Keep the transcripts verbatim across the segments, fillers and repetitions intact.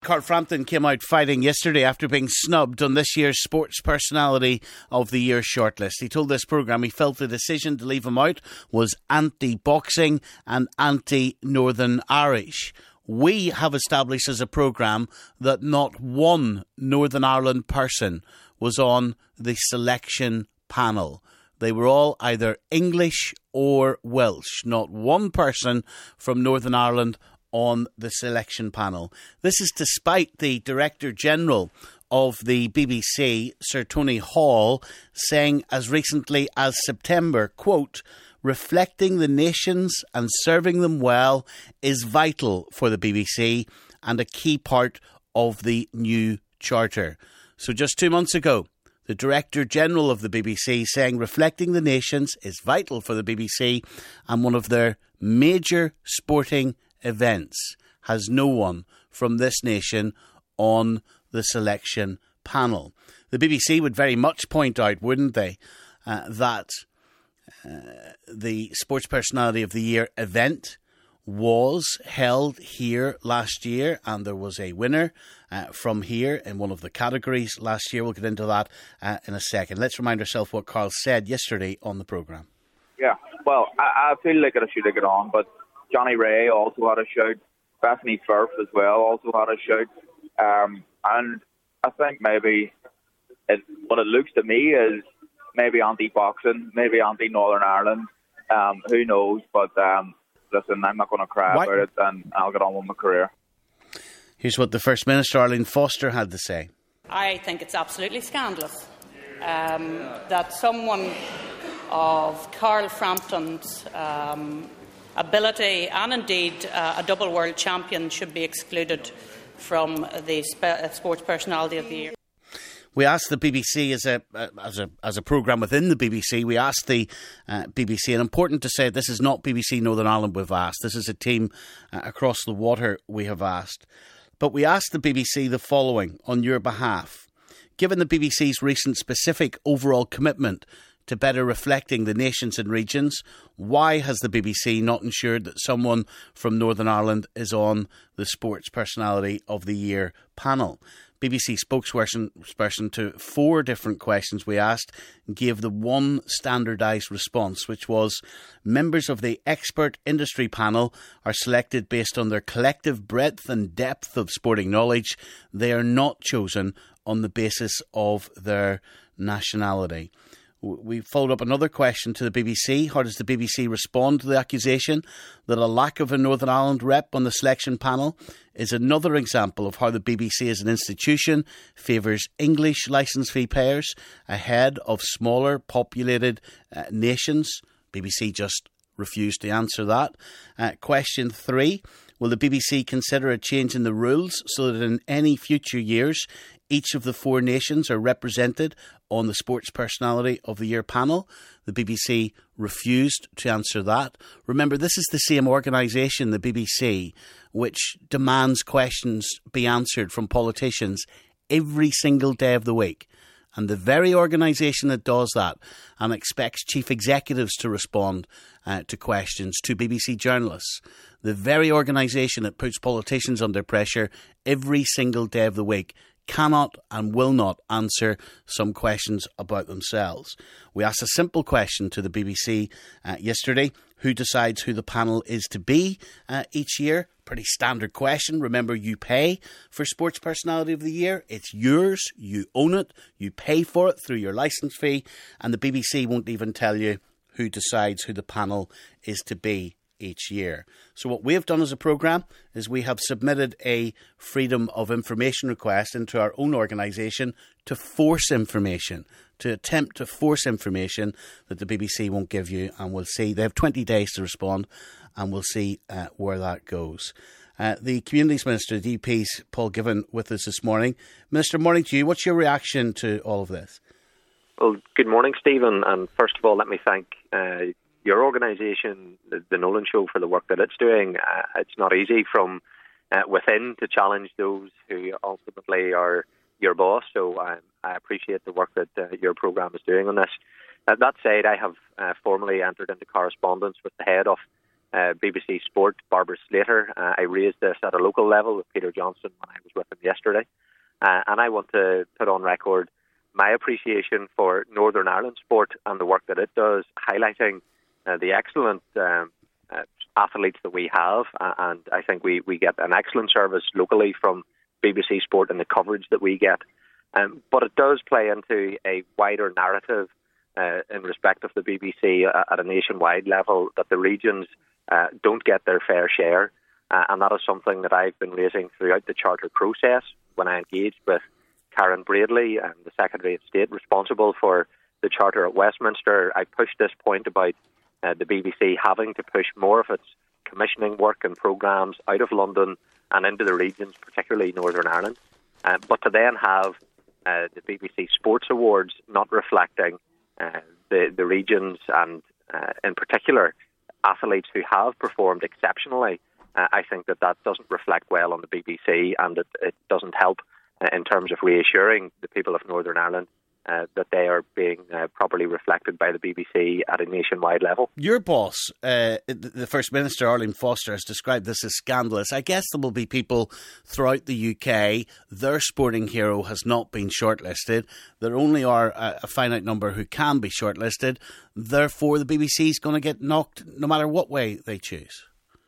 Carl Frampton came out fighting yesterday after being snubbed on this year's Sports Personality of the Year shortlist. He told this programme he felt the decision to leave him out was anti-boxing and anti-Northern Irish. We have established as a programme that not one Northern Ireland person was on the selection panel. They were all either English or Welsh. Not one person from Northern Ireland on the selection panel. This is despite the Director General of the B B C, Sir Tony Hall, saying as recently as September, quote, reflecting the nations and serving them well is vital for the B B C and a key part of the new charter. So just two months ago, the Director General of the B B C saying reflecting the nations is vital for the B B C and one of their major sporting events has no one from this nation on the selection panel. The B B C would very much point out, wouldn't they, uh, that uh, the Sports Personality of the Year event was held here last year and there was a winner uh, from here in one of the categories last year. We'll get into that uh, in a second. Let's remind ourselves what Carl said yesterday on the programme. Yeah, well, I, I feel like I should have got on, but Johnny Ray also had a shout. Bethany Firth as well also had a shout. Um, and I think maybe it, what it looks to me is maybe anti-boxing, maybe anti-Northern Ireland. Um, who knows? But um, listen, I'm not going to cry what? about it, and I'll get on with my career. Here's what the First Minister, Arlene Foster, had to say. I think it's absolutely scandalous um, that someone of Carl Frampton's um, ability and indeed uh, a double world champion should be excluded from the sp- Sports Personality of the Year. We asked the B B C as a as a as a programme within the B B C. We asked the uh, B B C, and important to say, this is not B B C Northern Ireland we've asked. This is a team uh, across the water we have asked. But we asked the B B C the following on your behalf: given the B B C's recent specific overall commitment to better reflecting the nations and regions, why has the B B C not ensured that someone from Northern Ireland is on the Sports Personality of the Year panel? B B C spokesperson to four different questions we asked gave the one standardised response, which was members of the expert industry panel are selected based on their collective breadth and depth of sporting knowledge. They are not chosen on the basis of their nationality. We followed up another question to the B B C. How does the B B C respond to the accusation that a lack of a Northern Ireland rep on the selection panel is another example of how the B B C as an institution favours English licence fee payers ahead of smaller populated uh, nations? B B C just refused to answer that. Uh, question three, will the B B C consider a change in the rules so that in any future years each of the four nations are represented on the Sports Personality of the Year panel? The B B C refused to answer that. Remember, this is the same organisation, the B B C, which demands questions be answered from politicians every single day of the week. And the very organisation that does that and expects chief executives to respond uh, to questions to B B C journalists, the very organisation that puts politicians under pressure every single day of the week, cannot and will not answer some questions about themselves. We asked a simple question to the B B C uh, yesterday: who decides who the panel is to be uh, each year? Pretty standard question. Remember, you pay for Sports Personality of the Year. It's yours. You own it. You pay for it through your licence fee. And the B B C won't even tell you who decides who the panel is to be each year. So what we have done as a programme is we have submitted a freedom of information request into our own organisation to force information, to attempt to force information that the B B C won't give you, and we'll see. They have twenty days to respond, and we'll see uh, where that goes. Uh, the Communities Minister, the D U P's Paul Givan, with us this morning. Minister, morning to you. What's your reaction to all of this? Well, good morning, Stephen. And first of all, let me thank uh, your organisation, the, the Nolan Show, for the work that it's doing. Uh, it's not easy from uh, within to challenge those who ultimately are your boss. So uh, I appreciate the work that uh, your programme is doing on this. Uh, that said, I have uh, formally entered into correspondence with the head of uh, B B C Sport, Barbara Slater. Uh, I raised this at a local level with Peter Johnson when I was with him yesterday. Uh, and I want to put on record my appreciation for Northern Ireland sport and the work that it does, highlighting uh, the excellent um, uh, athletes that we have. Uh, and I think we, we get an excellent service locally from B B C Sport and the coverage that we get. Um, but it does play into a wider narrative uh, in respect of the B B C uh, at a nationwide level, that the regions uh, don't get their fair share. Uh, and that is something that I've been raising throughout the charter process when I engaged with Karen Bradley and the Secretary of State responsible for the charter at Westminster. I pushed this point about uh, the B B C having to push more of its commissioning work and programmes out of London and into the regions, particularly Northern Ireland. Uh, but to then have uh, the B B C Sports Awards not reflecting uh, the, the regions and, uh, in particular, athletes who have performed exceptionally, uh, I think that that doesn't reflect well on the B B C, and it, it doesn't help uh, in terms of reassuring the people of Northern Ireland Uh, that they are being uh, properly reflected by the B B C at a nationwide level. Your boss, uh, the First Minister, Arlene Foster, has described this as scandalous. I guess there will be people throughout the U K, their sporting hero has not been shortlisted. There only are a, a finite number who can be shortlisted. Therefore, the B B C is going to get knocked no matter what way they choose.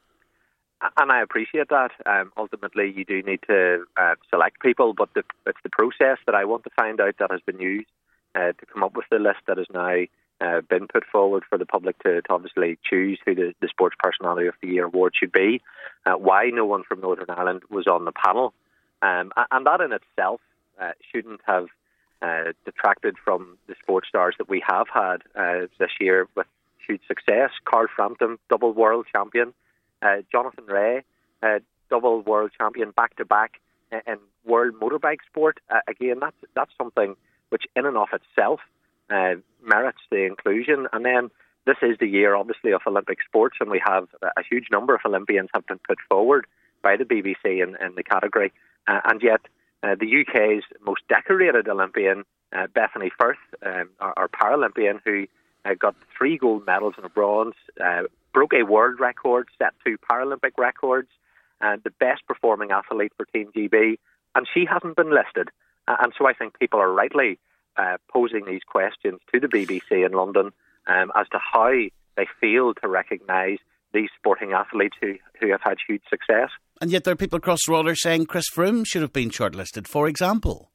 And I appreciate that. Um, ultimately, you do need to uh, select people, but the, it's the process that I want to find out that has been used uh, to come up with the list that has now uh, been put forward for the public to, to obviously choose who the, the Sports Personality of the Year award should be, uh, why no one from Northern Ireland was on the panel. Um, and that in itself uh, shouldn't have uh, detracted from the sports stars that we have had uh, this year with huge success. Carl Frampton, double world champion. Uh, Jonathan Ray, uh, double world champion back-to-back in world motorbike sport. Uh, again, that's that's something which in and of itself uh, merits the inclusion. And then this is the year, obviously, of Olympic sports, and we have a huge number of Olympians have been put forward by the B B C in, in the category. Uh, and yet, uh, the U K's most decorated Olympian, uh, Bethany Firth, um, our, our Paralympian, who uh, got three gold medals and a bronze, uh, broke a world record, set two Paralympic records, and the best performing athlete for Team G B, and she hasn't been listed. Uh, and so I think people are rightly uh, posing these questions to the B B C in London um, as to how they fail to recognise these sporting athletes who, who have had huge success. And yet there are people across the water saying Chris Froome should have been shortlisted, for example.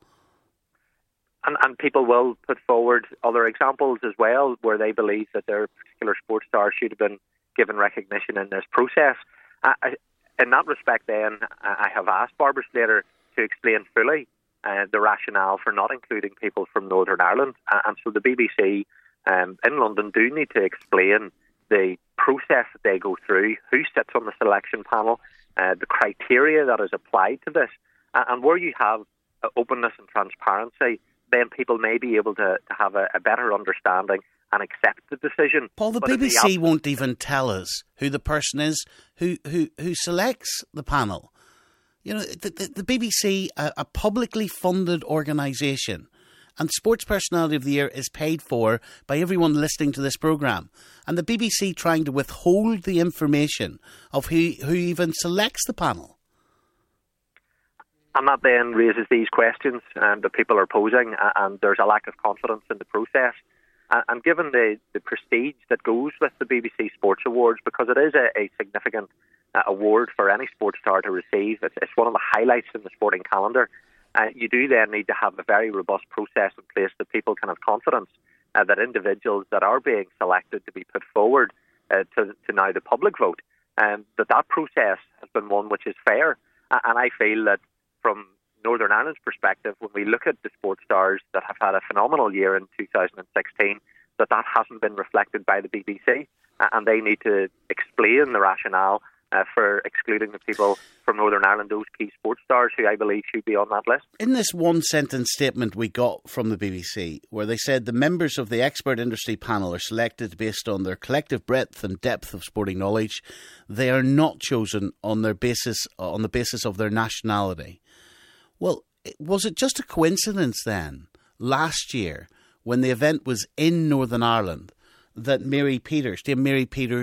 And, and people will put forward other examples as well where they believe that their particular sports star should have been given recognition in this process. Uh, in that respect, then, I have asked Barbara Slater to explain fully uh, the rationale for not including people from Northern Ireland. Uh, and so the B B C um, in London do need to explain the process that they go through, who sits on the selection panel, uh, the criteria that is applied to this. Uh, and where you have uh, openness and transparency, then people may be able to, to have a, a better understanding and accept the decision. Paul, the but B B C the op- won't even tell us who the person is who who, who selects the panel. You know, the, the, the B B C, a, a publicly funded organisation, and Sports Personality of the Year is paid for by everyone listening to this programme. And the B B C trying to withhold the information of who, who even selects the panel. And that then raises these questions um, that people are posing, and there's a lack of confidence in the process. And given the, the prestige that goes with the B B C Sports Awards, because it is a, a significant uh, award for any sports star to receive, it's, it's one of the highlights in the sporting calendar, uh, you do then need to have a very robust process in place that people can have confidence uh, that individuals that are being selected to be put forward uh, to, to now the public vote, um, that that process has been one which is fair. And I feel that from Northern Ireland's perspective, when we look at the sports stars that have had a phenomenal year in two thousand sixteen, that that hasn't been reflected by the B B C, uh, and they need to explain the rationale uh, for excluding the people from Northern Ireland, those key sports stars who I believe should be on that list. In this one-sentence statement we got from the B B C, where they said the members of the expert industry panel are selected based on their collective breadth and depth of sporting knowledge, they are not chosen on their basis on the basis of their nationality. Well, was it just a coincidence then, last year, when the event was in Northern Ireland, that Mary Peters, Dame Mary Peters,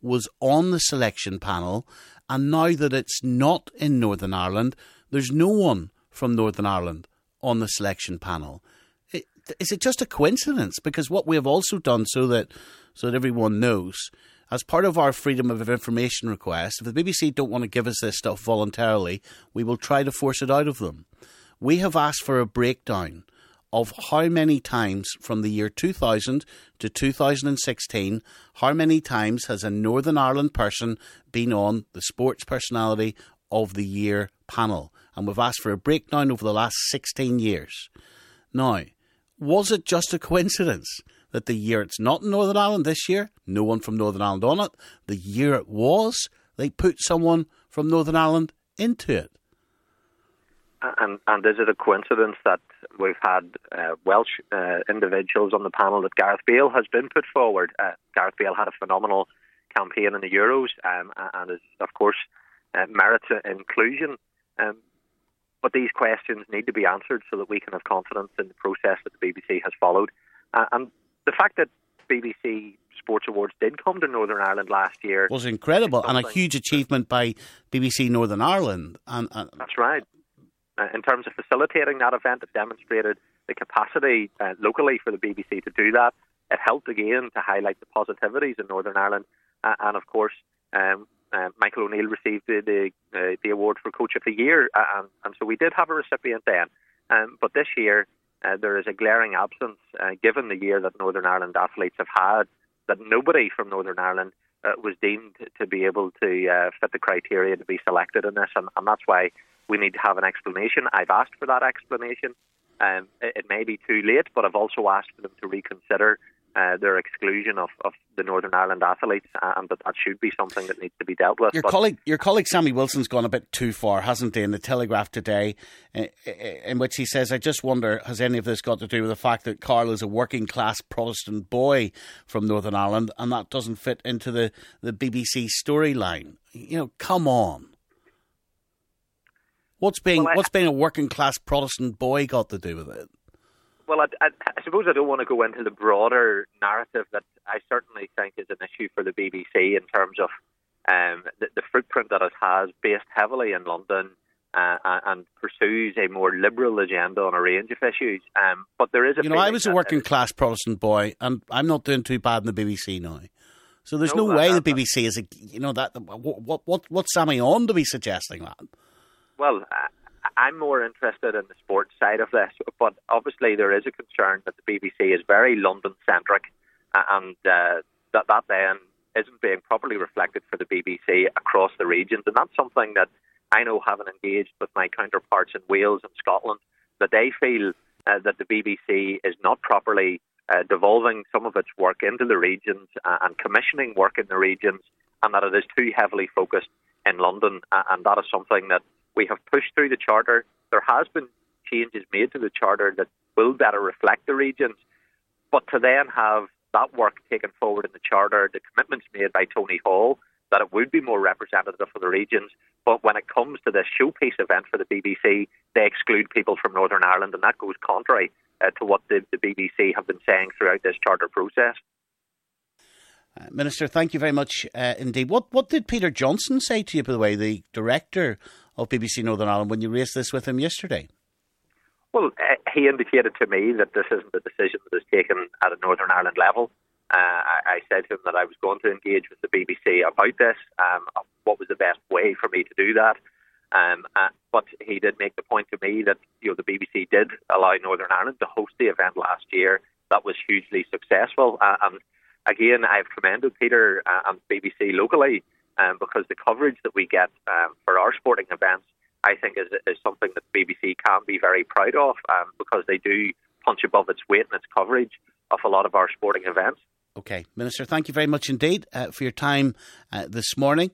was on the selection panel, and now that it's not in Northern Ireland, there's no one from Northern Ireland on the selection panel. It, is it just a coincidence? Because what we have also done, so that so that everyone knows, as part of our Freedom of Information request, if the B B C don't want to give us this stuff voluntarily, we will try to force it out of them. We have asked for a breakdown of how many times from the year two thousand to two thousand sixteen, how many times has a Northern Ireland person been on the Sports Personality of the Year panel. And we've asked for a breakdown over the last sixteen years. Now, was it just a coincidence that the year it's not in Northern Ireland this year, no one from Northern Ireland on it? The year it was, they put someone from Northern Ireland into it. And, and is it a coincidence that we've had uh, Welsh uh, individuals on the panel, that Gareth Bale has been put forward? Uh, Gareth Bale had a phenomenal campaign in the Euros um, and is, of course, uh, merits inclusion. Um, but these questions need to be answered so that we can have confidence in the process that the B B C has followed. Uh, and the fact that B B C Sports Awards did come to Northern Ireland last year was incredible and a huge achievement by B B C Northern Ireland. And, and That's right. Uh, in terms of facilitating that event, it demonstrated the capacity uh, locally for the B B C to do that. It helped again to highlight the positivities in Northern Ireland. Uh, and of course, um, uh, Michael O'Neill received the the, uh, the award for Coach of the Year. Uh, and, and so we did have a recipient then. Um, but this year, uh, there is a glaring absence, uh, given the year that Northern Ireland athletes have had, that nobody from Northern Ireland uh, was deemed to be able to uh, fit the criteria to be selected in this. And, and that's why we need to have an explanation. I've asked for that explanation. Um, it, it may be too late, but I've also asked for them to reconsider uh, their exclusion of, of the Northern Ireland athletes, uh, and that that should be something that needs to be dealt with. Your but colleague, your colleague Sammy Wilson's gone a bit too far, hasn't he, in the Telegraph today, in, in which he says, I just wonder, has any of this got to do with the fact that Carl is a working-class Protestant boy from Northern Ireland, and that doesn't fit into the, the B B C storyline? You know, come on. What's being well, I, what's being a working class Protestant boy got to do with it? Well, I, I, I suppose I don't want to go into the broader narrative that I certainly think is an issue for the B B C in terms of um, the, the footprint that it has, based heavily in London, uh, and pursues a more liberal agenda on a range of issues. Um, but there is a you know, I was a working class Protestant boy, and I'm not doing too bad in the B B C now. So there's no, no way that, the B B C is a you know that what what what's Sammy on to be suggesting that? Well, I'm more interested in the sports side of this, but obviously there is a concern that the B B C is very London-centric, and uh, that that then isn't being properly reflected for the B B C across the regions. And that's something that I know, having engaged with my counterparts in Wales and Scotland, that they feel uh, that the B B C is not properly uh, devolving some of its work into the regions uh, and commissioning work in the regions, and that it is too heavily focused in London. Uh, and that is something that we have pushed through the Charter. There has been changes made to the Charter that will better reflect the regions. But to then have that work taken forward in the Charter, the commitments made by Tony Hall, that it would be more representative for the regions. But when it comes to this showpiece event for the B B C, they exclude people from Northern Ireland, and that goes contrary uh, to what the, the B B C have been saying throughout this Charter process. Uh, Minister, thank you very much uh, indeed. What, what did Peter Johnson say to you, by the way, the director of B B C Northern Ireland, when you raised this with him yesterday? Well, uh, he indicated to me that this isn't a decision that is taken at a Northern Ireland level. Uh, I, I said to him that I was going to engage with the B B C about this, um, what was the best way for me to do that. Um, uh, but he did make the point to me that, you know, the B B C did allow Northern Ireland to host the event last year. That was hugely successful. Uh, and again, I've commended Peter uh, and B B C locally, Um, because the coverage that we get um, for our sporting events, I think, is, is something that the B B C can be very proud of, um, because they do punch above its weight in its coverage of a lot of our sporting events. OK, Minister, thank you very much indeed uh, for your time uh, this morning.